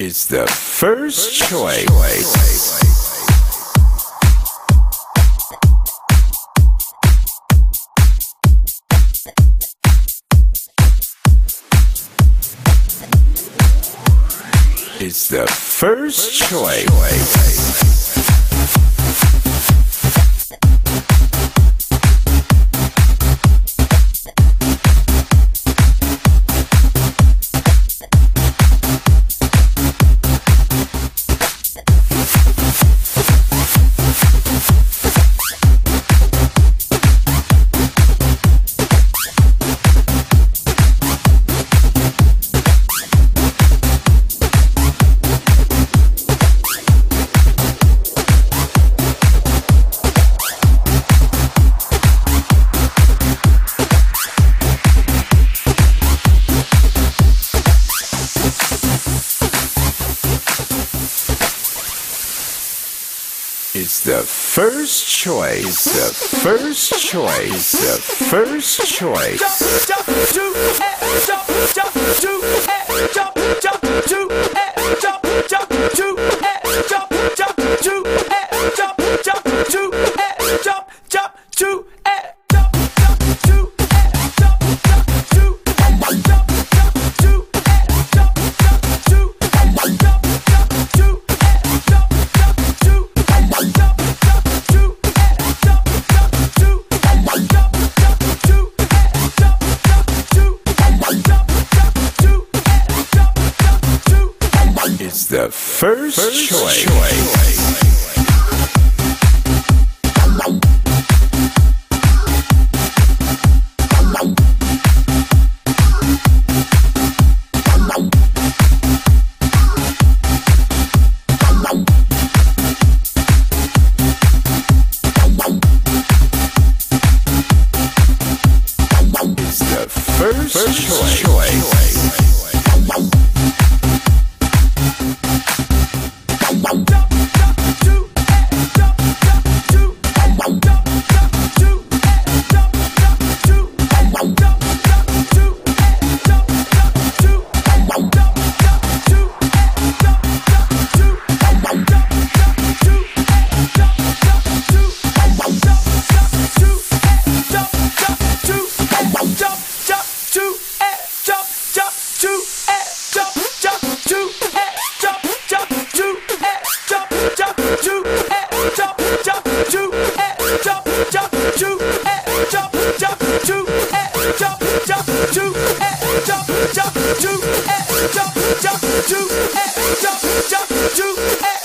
is the first choice. It's the first choice. It's the first choice. The first choice. The first choice. Jump to jump to jump to jump to jump to jump to jump to It's the first choice. First choice. Jump to